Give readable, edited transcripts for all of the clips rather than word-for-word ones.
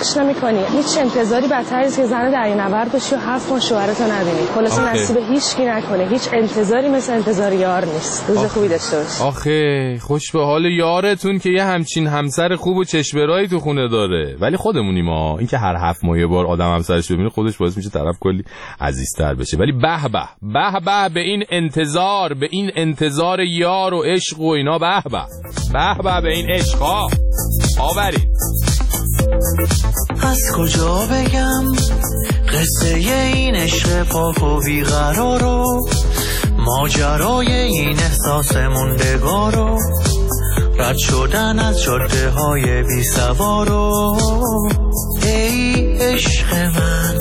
تلاش نمی‌کنی، هیچ انتظاری بدتر نیست که زن دریانورد باشی و 7 ماه شوهرتو نبینی. خلاص نصیب هیچکی نکنه. هیچ انتظاری مثل انتظار یار نیست. روز خوبی داشته باش. آخه خوش به حال یارتون که یه همچین همسر خوب و چشمرایی تو خونه داره. ولی خودمونیم ما، این که هر 7 ماه یه بار آدم همسرش ببینه خودش باعث میشه طرف کلی عزیزتر بشه. ولی به به به این انتظار، به این انتظار یار و عشق و اینا، به به این عشقا آوری. از کجا بگم قصه این عشق پاک و بیقرارو، ماجرای این احساس موندگارو، رد شدن از جاده های بی سوارو. ای عشق من،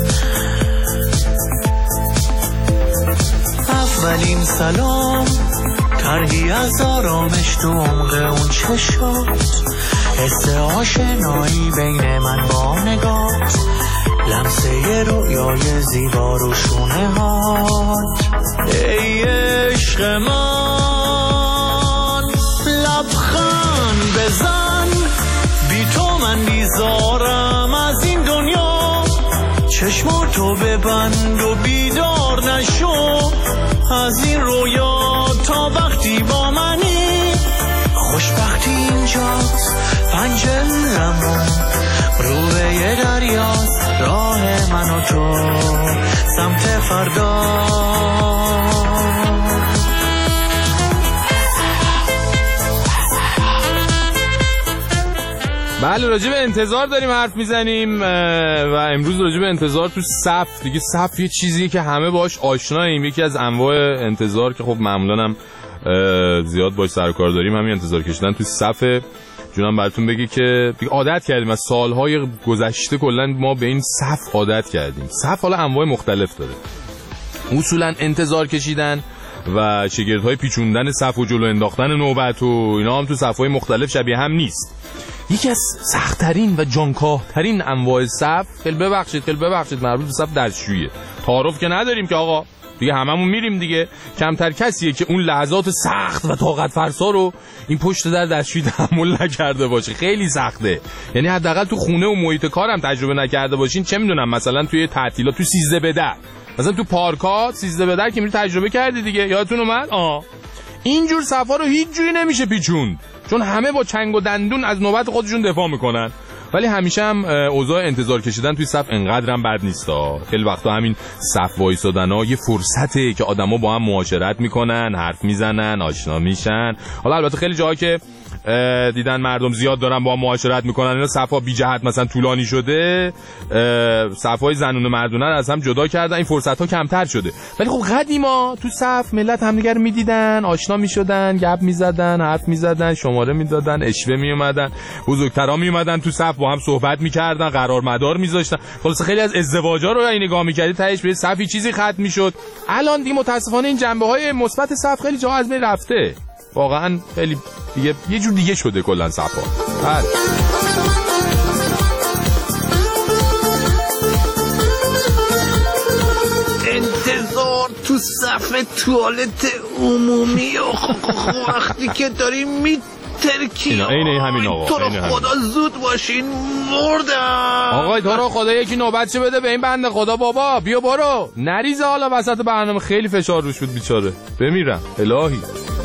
اولین سلام طرحی از آرامش تو عمق اون چشات، حس آشنایی بین من با نگات، لمسه رویای زیبا رو شونه هات. ای عشق من، لبخند بزن، بی تو من بیزارم از این دنیا، چشماتو ببند و بیدار نشو از این رویا تا وقتی با منی. خوشبختی اینجاست، پنجره‌مون رو به یه دریاست، راه من و تو سمت فردا. بله، راجع به انتظار داریم حرف میزنیم و امروز راجع به انتظار تو صف. دیگه صف یه چیزیه که همه باش آشناییم، یکی از انواع انتظار که خب معمولا هم زیاد باش سر و کار داریم، همین انتظار کشیدن تو صف. جونم براتون بگه که عادت کردیم از سالهای گذشته، کلا ما به این صف عادت کردیم. صف حالا انواع مختلف داره، اصولا انتظار کشیدن و شگردهای پیچوندن صف و جلو انداختن نوبت و اینا هم تو صفهای مختلف شبیه هم نیست. یکی از سخت‌ترین و جانکاه‌ترین انواع صف، خیلی ببخشید مربوط به صف دستشوییه. تعارف که نداریم که آقا، دیگه هممون میریم دیگه. کمتر کسیه که اون لحظات سخت و طاقت فرسا رو این پشت در دستشویی تحمل نکرده باشه. خیلی سخته، یعنی حداقل تو خونه و محیط کارم تجربه نکرده باشین. چه میدونم مثلا توی تعطیلات، تو 13 به در، مثلا تو پارکات 13 به در که میری تجربه کردی دیگه، یادتون اومد؟ اینجور صفا رو هیچ جوری نمیشه پیچوند، چون همه با چنگ و دندون از نوبت خودشون دفاع میکنن. ولی همیشه هم اوضاع انتظار کشیدن توی صف انقدرم بد نیستا. خیلی وقتا همین صف وایسادن‌ها یه فرصته که آدما با هم معاشرت میکنن، حرف میزنن، آشنا میشن. حالا البته خیلی جاها که دیدن مردم زیاد دارن با هم معاشرت میکنن، اینا صفا بی جهت مثلا طولانی شده، صفای زنون و مردونه رو از هم جدا کردن، این فرصت ها کمتر شده. ولی خب قدیما تو صف ملت همدیگه رو میدیدن، آشنا میشدن، گپ میزدن، حرف میزدن، شماره میدادن، اشوه میومدن، بزرگترا میومدن تو صف با هم صحبت میکردن، قرار مدار میذاشتن. خلاص خیلی از ازدواجا رو این نگاه میکردی تهش به صفی چیزی ختم میشد. الان دیگه متاسفانه این جنبه های مثبت صف خیلی جا از بین رفته. واقعا خیلی دیگه یه جور دیگه شده کلا صفا. انتظار تو صف توالت عمومی وقتی که داریم ترکی. اینه همین آقا، تو رو خدا زود باشین، مردم. آقای تو رو خدا یکی نوبتشو بده به این بنده خدا. بابا بیا برو، نریزه حالا وسط برنامه، خیلی فشار روش بود بیچاره، بمیرم الهی.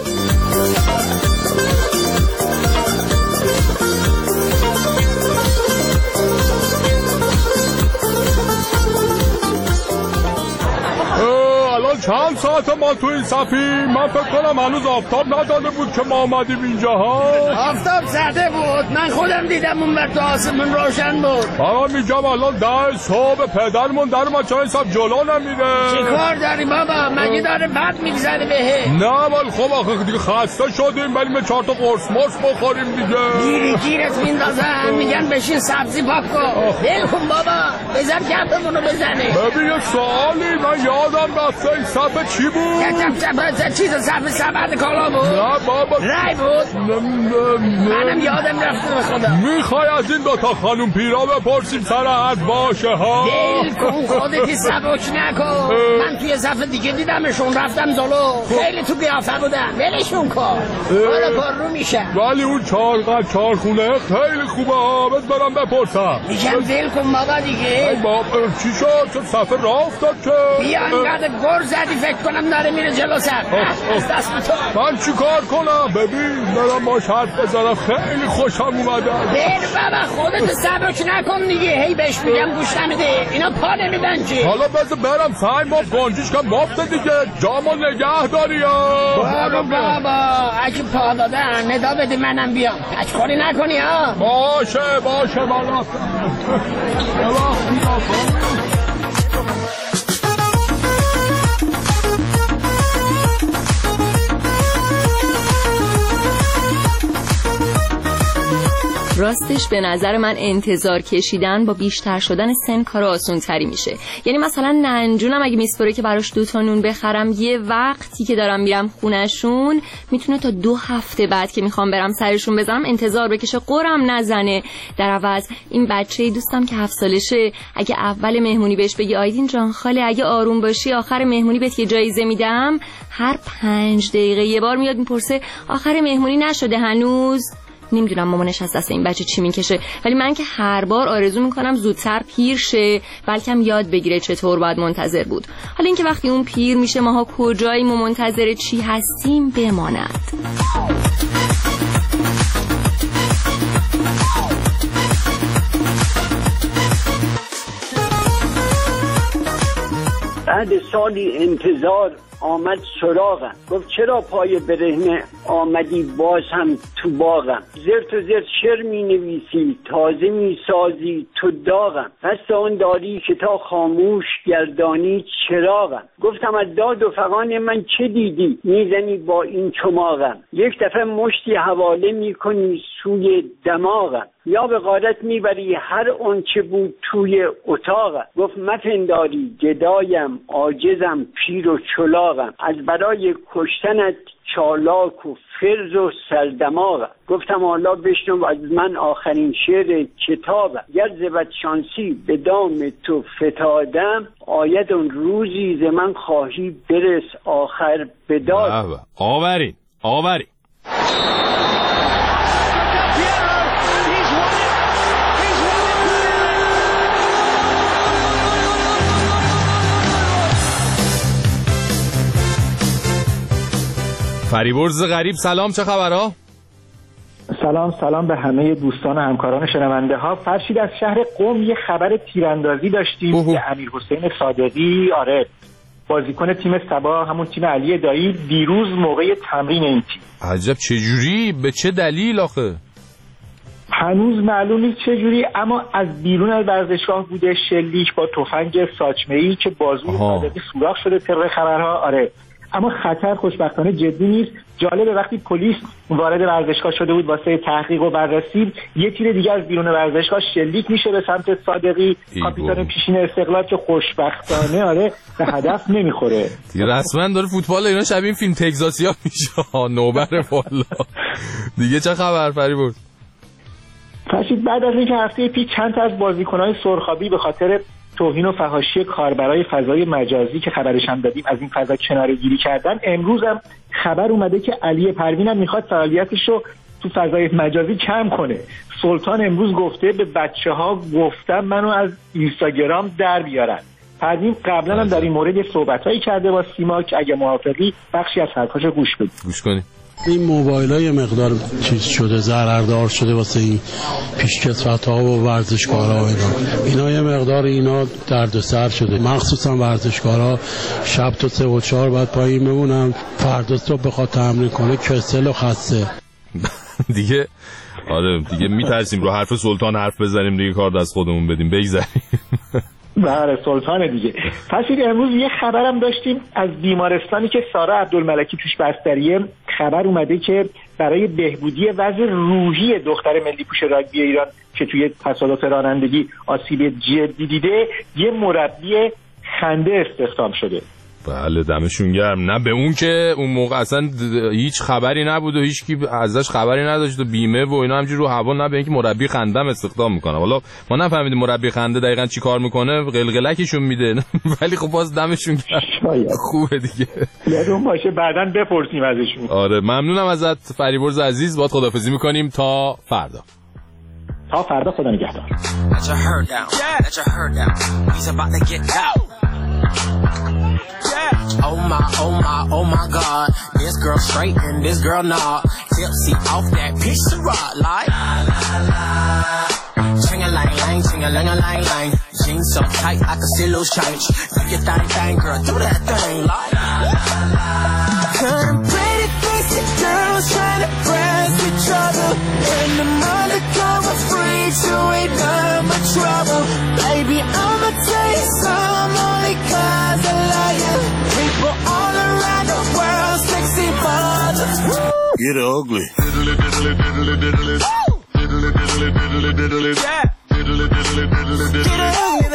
چند ساعت ما تو این صفی؟ من فکر کنم هنوز آفتاب نداده بود که ما آمدیم اینجا ها. آفتاب زده بود، من خودم دیدم اون وقت آسمون روشن بود. بابا میگم الان 10 صبح پدرمون در بچه های صف جلو نمیره. چی کار داری بابا؟ مگه داره بد میگذره بهه؟ نه ولی خب آخه دیگه خسته شدیم، بریم 4 تا قرص مرس بخوریم دیگه. گیرت میندازن، میگن بشین سبزی پاک کن. ول کن بابا، بذار گپمونو بزنه. ببین یه سوالی، من یادم رفته این صف چی بود؟ چیز صف سبد کالا بود؟ نه بابا رای بود؟ منم یادم رفته به خدا. میخوای از این دوتا خانوم پیرا بپرسیم سر حد باشه ها؟ دل کن خودتی سبک نکن. من توی صف دیگه دیدمشون رفتم جلو. خیلی تو قیافه بودن. ولشون کن. حالا پر رو میشه. ولی اون چهار خونه خیلی خوبه ها. بس برم بپرسم. میگم دل کن بابا دیگه. چی شد؟ چه صف راه افتاد که؟ بیا انقدر گر زدی فکر کنم داره میره جلو صف. دست تو. من چی کار کنم؟ ببین برم باش حرف بزنم. خیلی خوشم اومده. دل بابا خودت سبک نکن دیگه. هی بهش میگم گوش نمیده. اینا پا نمیدن چی؟ حالا بذار برم سعی ما گنجش کم بافته دیگه. جامو نگه داری ها. برو بابا اگه پا دادن ندا بده منم بیام. اچخوری نکنی ها. باشه بالا. راستش به نظر من انتظار کشیدن با بیشتر شدن سن کار آسون تری میشه. یعنی مثلا ننجونم اگه میسپره که براش 2 تا نون بخرم، یه وقتی که دارم میرم خونشون میتونه تا 2 هفته بعد که میخوام برم سرشون بزنم انتظار بکشه قرم نزنه. در عوض این بچه دوستم که 7 سالشه اگه اول مهمونی بهش بگی آیدین جان خاله اگه آروم باشی آخر مهمونی بهت یه جایزه میدم، هر 5 دقیقه یه بار میاد میپرسه آخر مهمونی نشده هنوز. نمیدونم مامانش از دست این بچه چی میکشه، ولی من که هر بار آرزو میکنم زودتر پیر شه بلکم یاد بگیره چطور باید منتظر بود. حالا اینکه وقتی اون پیر میشه ماها کجاییم و منتظر چی هستیم بماند. بعد سالی انتظار آمد سراغم، گفت چرا پای برهنه آمدی باز هم تو باغم، زرت و زرت شعر می نویسی تازه می سازی تو داغم، قصد آن داری که تا خاموش گردانی چراغم. گفتم از داد و فغان من چه دیدی میزنی با این چماغم، یک دفعه مشتی حواله می کنی سوی دماغم، یا به غارت میبری هر آنچه بود توی اتاقم. گفت مپنداری گدایم عاجزم پیر و چلاقم، از برای کشتنت چالاک و فرز و سردماغم. گفتم حالا بشنو از من آخرین شعر کتابم، گر ز بدشانسی به دام تو فتادم، آید اون روزی ز من خواهی برس آخر به داد. آورین فریبرز غریب سلام، چه خبرها؟ سلام به همه دوستان و همکاران شنونده ها. فرشید از شهر قم یه خبر تیراندازی داشتیم که امیرحسین صادقی بازیکن تیم سبا همون تیم علی دایی دیروز موقع تمرین این تیم. عجب چجوری؟ به چه دلیل آخه؟ هنوز معلوم نیست چجوری، اما از بیرون از ورزشگاه بوده، شلیک با تفنگ ساچمه‌ای که بازوی صادقی سوراخ شده طبق خبرها. اما خطر خوشبختانه جدی نیست. جالبه وقتی پلیس وارد ورزشگاه شده بود واسه تحقیق و بررسی، یه تیر دیگه از بیرون ورزشگاه شلیک میشه به سمت صادقی، کاپیتان پیشین استقلال، که خوشبختانه به هدف نمیخوره. رسما داره فوتبال اینا شبیه فیلم تگزاسیا میشه. نوبر والا. دیگه چه خبر فریبرز؟ فرشید بعد از اینکه هفته پیش چند تا از بازیکن‌های سرخابی به خاطر توهین و فحاشی کاربرای فضای مجازی که خبرش هم دادیم از این فضا کناره‌گیری کردن، امروز هم خبر اومده که علی پروین هم میخواد فعالیتش رو تو فضای مجازی کم کنه. سلطان امروز گفته به بچه‌ها گفتم منو از اینستاگرام در بیارن. پروین قبلا هم در این مورد صحبتایی کرده با سیما که اگه موافقی بخشی از حرفاشو گوش کنید. این موبایل ها یه مقدار چیز شده، ضرردار شده واسه این پیشکسوت ها و ورزشکار ها. اینا یه مقدار اینا دردسر شده، مخصوصا ورزشکار ها شب تا 3 و 4 بعد پایین بمونن، فردا صبح بخواد تمرین کنه کسل و خسته. دیگه دیگه میترسیم رو حرف سلطان حرف بزنیم دیگه، کار دست خودمون بدیم بگذاریم. بله سلطان دیگه. فرشید امروز یه خبرم داشتیم از بیمارستانی که سارا عبدالملکی توش بستریه. خبر اومده که برای بهبودی وضع روحی دختر ملی پوش راگبی ایران که توی تصادف رانندگی آسیب جدی دیده، یه مربی خنده استخدام شده. بله دمشون گرم. نه به اون که اون موقع اصلا هیچ خبری نبود و هیچ کی ازش خبری نداشت و بیمه و اینا همجوری رو هوا، نه به اینکه مربی خنده هم استخدام میکنه. والا ما نفهمیدیم مربی خنده دقیقاً چی کار میکنه، قلقلکشون میده ولی خب باز دمشون گرم. خوبه دیگه، یادون باشه بعداً بپرسیم ازشون. آره ممنونم ازت فریبرز عزیز، باهات خداحافظی میکنیم تا فردا. تا فردا، خدا نگهدار. Oh my, oh my, oh my God. This girl straight and this girl not. Tipsy off that piece of rock like ching-a-lang-lang, ching-a-lang-a-lang-lang. Jeans so tight I can still lose change. Do your thing, girl, do that thing like couldn't pretty face the girls trying to press each other. And the undercover freaks who ain't none but trouble. Baby, I'ma tell you some only cause I love you. People all around the world, sexy fathers. Get ugly. Diddly, diddly, diddly, diddly. Diddly, diddly, diddly, diddly. Yeah. Diddly, diddly, diddly, diddly.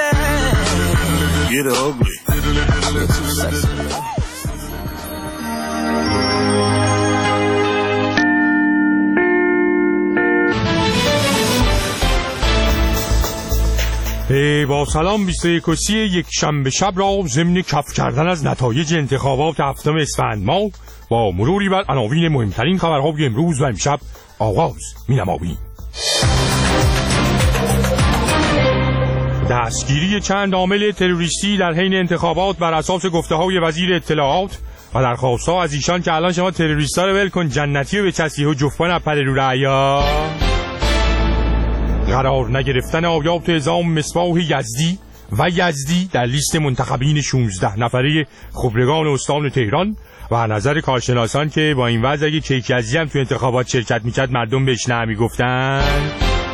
Get ugly. Diddly, diddly, diddly, diddly. با سلام 21 یک شنبه شب را ضمن کف کردن از نتایج انتخابات هفتم اسفند ماه با مروری بر عناوین مهمترین خبرهای امروز و امشب آغاز می‌نماییم. دستگیری چند عامل تروریستی در حین انتخابات بر اساس گفته‌های وزیر اطلاعات و درخواست‌ها از ایشان که الان شما تروریستا رو ول کن جنتی رو به چسی و جفن اپل رو رعیا. قرار نگرفتن آیات اعزام مصباح یزدی و یزدی در لیست منتخبین 16 نفره خبرگان استان تهران و نظر کارشناسان که با این وضع اگه کیک یزدی هم تو انتخابات شرکت میکرد مردم بهش نه میگفتن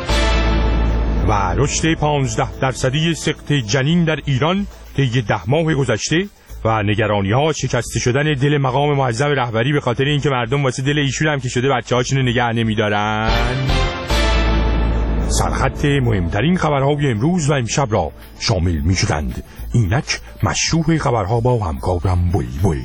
و رشد 15% سقط جنین در ایران طی 10 ماه گذشته و نگرانی‌ها شکسته شدن دل مقام معظم رهبری به خاطر اینکه مردم واسه دل ایشون هم که شده بچه‌هاشون رو نگه نمی‌دارن. سرخط مهمترین خبرهای امروز و امشب را شامل می شدند. اینک مشروع خبرها با همکارم بلبل.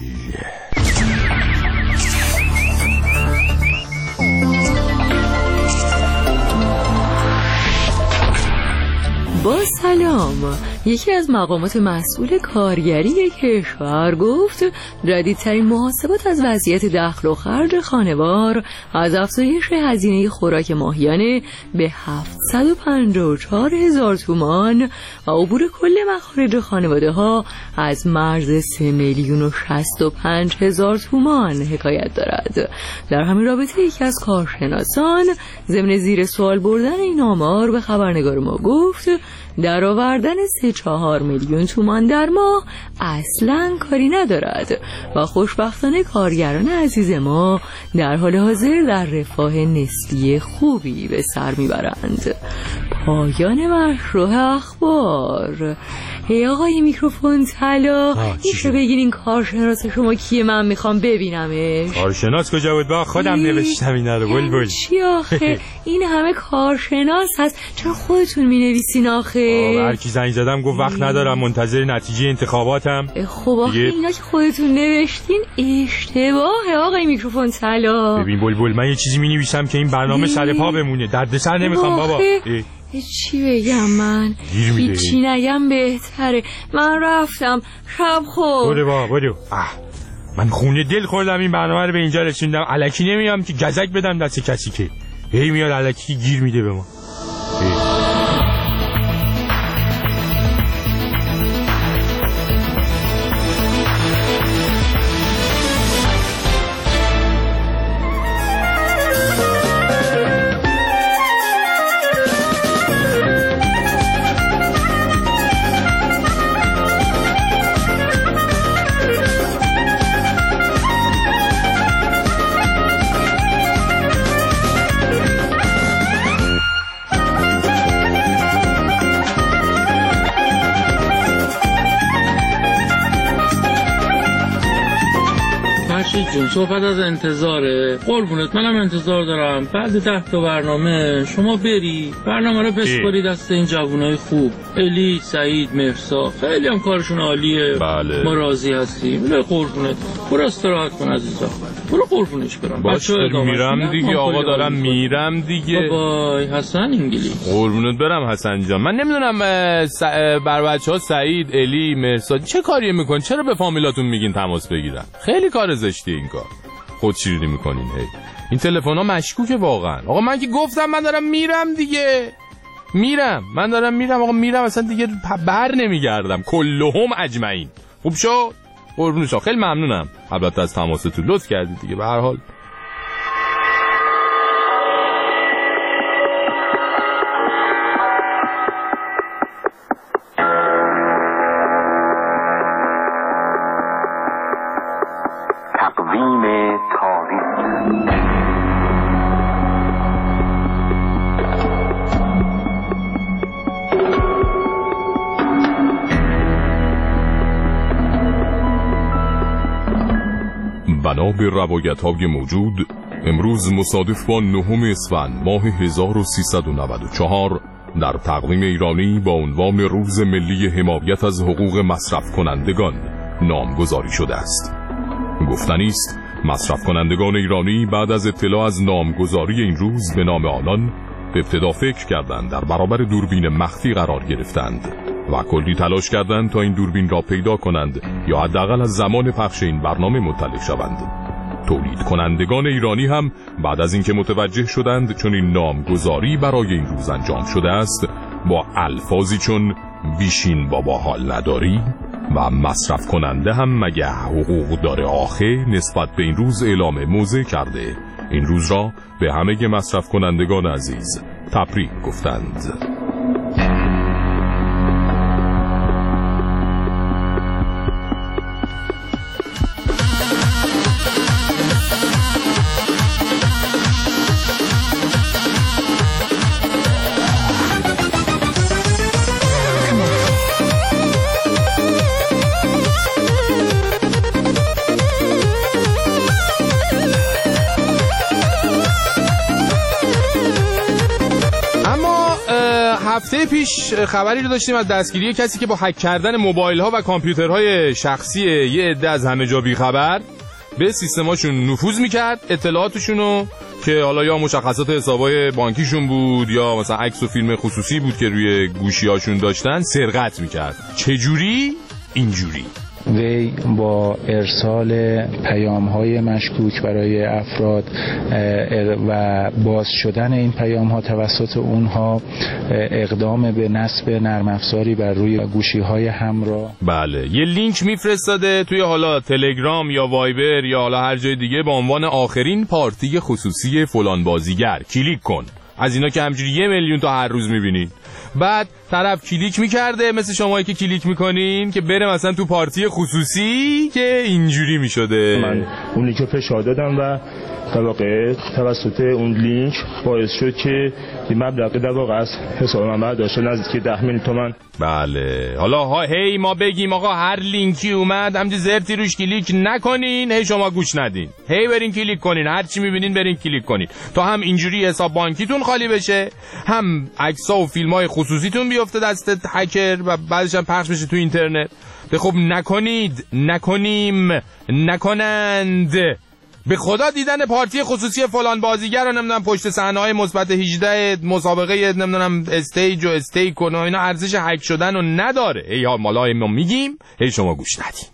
با سلام. یکی از مقامات مسئول کارگری کشور گفت جدیدترین محاسبات از وضعیت دخل و خرج خانوار از افزایش هزینه خوراک ماهیانه به 754,000 تومان و عبور کل مخارج خانواده ها از مرز 3,065,000 تومان حکایت دارد. در همین رابطه یکی از کارشناسان ضمن زیر سوال بردن این آمار به خبرنگار ما گفت درآوردن 3-4 میلیون تومان در ماه اصلاً کاری ندارد و خوشبختانه کارگران عزیز ما در حال حاضر در رفاه نسبی خوبی به سر میبرند. پایان مشروع اخبار. هی آقای میکروفون طلا، میشه بگین این کارشناس شما کیه؟ من میخوام ببینمش. کارشناس کجا بود؟ با خودم نوشتم اینا رو. بلبل چی آخه؟ این همه کارشناس هست، چرا خودتون مینویسین آخه؟ هر کی زنگ زدم گفت وقت ندارم منتظر نتیجه انتخاباتم. خب آخه اینا که خودتون نوشتین اشتباهه آقای میکروفون طلا. ببین بلبل، من یه چیزی مینویسم که این برنامه سر پا بمونه، دردسر نمیخوام بابا. چی بگم من؟ هیچی نگم بهتره. من رفتم شب خور. برو. من خونه دل خوردم این برنامه رو به اینجا رسوندم. الکی نمیام که گزک بدم دست کسی که هی میاد الکی گیر میده به ما. جون صحبت از انتظاره. قربونت منم انتظار دارم بعد 10 تا برنامه شما بری برنامه رو بسپاری دست این جوانای خوب، الی، سعید، مهرسا، خیلی هم کارشون عالیه. بله. ما راضی هستیم. بله قربونت. برو استراحت کن عزیزم. برو قربونش برم. باشه میرم دیگه آقا، دارم میرم دیگه. بای حسن انگلیس. قربونت برم حسن جان. من نمیدونم بر بچه‌ها سعید، الی، مهرسا چه کاری میکنن؟ چرا به فامیلاتون میگین تماس بگیرن؟ خیلی کار زشتیه این کار. خود شیرینی میکنین. هی این تلفن‌ها مشکوکه واقعا. آقا من که گفتم من دارم میرم دیگه. من دارم میرم آقا، میرم اصلا دیگه بر نمیگردم. کلهم اجمعین. خوب شد؟ قربون شما. خیلی ممنونم البته از تماستون، لطف کردید دیگه. به هر حال تقویم تاریخ. بنا به روایت‌های موجود امروز مصادف با 9 اسفند ماه 1394 در تقویم ایرانی با عنوان روز ملی حمایت از حقوق مصرف کنندگان نامگذاری شده است. گفتنی است مصرف کنندگان ایرانی بعد از اطلاع از نامگذاری این روز به نام آنان ابتدا فکر کردند در برابر دوربین مخفی قرار گرفتند و کلی تلاش کردند تا این دوربین را پیدا کنند یا حداقل از زمان پخش این برنامه مطلع شوند. تولید کنندگان ایرانی هم بعد از اینکه متوجه شدند چون این نامگذاری برای این روز انجام شده است، با الفاظی چون بیشین بابا حال نداری و مصرف کننده هم مگه حقوق داره آخه نسبت به این روز اعلام موضع کرده این روز را به همه مصرف کنندگان عزیز تبریک گفتند. هفته پیش خبری رو داشتیم از دستگیری کسی که با هک کردن موبایل ها و کامپیوترهای شخصی یه عده از همه جا بیخبر به سیستماشون نفوذ میکرد، اطلاعاتشونو که حالا یا مشخصات حسابای بانکیشون بود یا مثلا عکس و فیلم خصوصی بود که روی گوشیاشون داشتن سرقت میکرد. چجوری؟ اینجوری. وی با ارسال پیام‌های مشکوک برای افراد و باز شدن این پیام‌ها توسط اونها اقدام به نصب نرم افزاری بر روی گوشی‌های همراه. بله، یه لینک میفرستاده توی حالا تلگرام یا وایبر یا حالا هر جای دیگه با عنوان آخرین پارتی خصوصی فلان بازیگر، کلیک کن. از اینا که همجوری 1 میلیون تا هر روز میبینین. بعد طرف کلیک میکرده مثل شمایی که کلیک میکنین که بره مثلا تو پارتی خصوصی که اینجوری میشده. من اون لینک رو فشار دادم و در واقع توسط اون لینک باعث شد که این مبلغ در واقع از حساب من برداشته نزدیک 10 میلیون تومان. بله، حالا هی ما بگیم آقا هر لینکی اومد همینجوری زرتی روش کلیک نکنین، هی شما گوش ندین، هی برین کلیک کنین، هر چی میبینین برین کلیک کنین تا هم اینجوری حساب بانکیتون خالی بشه، هم عکس‌ها و فیلم‌های خصوصیتون بیفته دست هکر و بعدش هم پخش بشه تو اینترنت. خب نکنید، نکنند. به خدا دیدن پارتی خصوصی فلان بازیگر رو نمیدونم پشت صحنه‌های مثبت 18 مسابقه نمیدونم استیج و استیک و اینا ارزش هک شدن رو نداره. ای ها مالا ما میگیم، هی شما گوش ندید.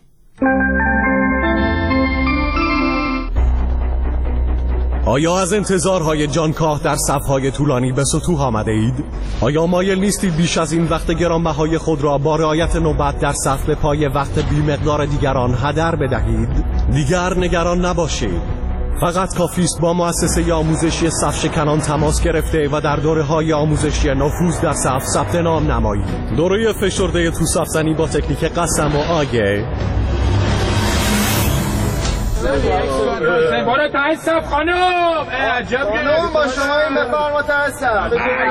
آیا از انتظارهای جانکاه در صفهای طولانی به سطوح آمده اید؟ آیا مایل نیستید بیش از این وقت گرانبهای خود را با رعایت نوبت در صف به پای وقت بی‌مقدار دیگران هدر بدهید؟ دیگر نگران نباشید. فقط کافی است با مؤسسه آموزشی صفشکنان تماس گرفته و در دوره‌های آموزشی نفوذ در صف ثبت نام نمایید. دوره فشرده تو صف زنی با تکنیک قسم و آگه برو تاسف خانم. عجب خانم با شما این بفرما تاسف.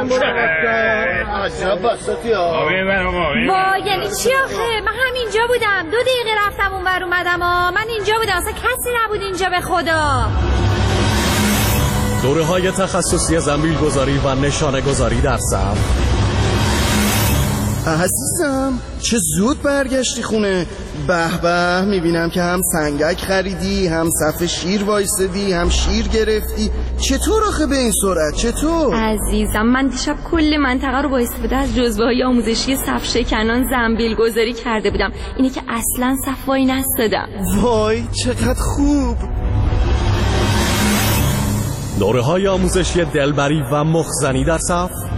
عجب بساطی ها. با یعنی چی آخه؟ من همینجا بودم 2 دقیقه رفتم اونور اومدم من اینجا بودم اصلا کسی نبود اینجا به خدا. دوره‌های تخصصی زنبیل گذاری و نشانه گذاری در صف. عزیزم چه زود برگشتی خونه. به به میبینم که هم سنگک خریدی هم صف شیر وایسدی هم شیر گرفتی. چطور آخه به این سرعت چطور؟ عزیزم من دیشب کل منطقه رو با استفاده از جزوه‌های آموزشی صف شکنان زنبیل گذاری کرده بودم. اینه که اصلا صف وای نستادم. وای چقدر خوب. دوره‌های آموزشی دلبری و مخزنی در صف.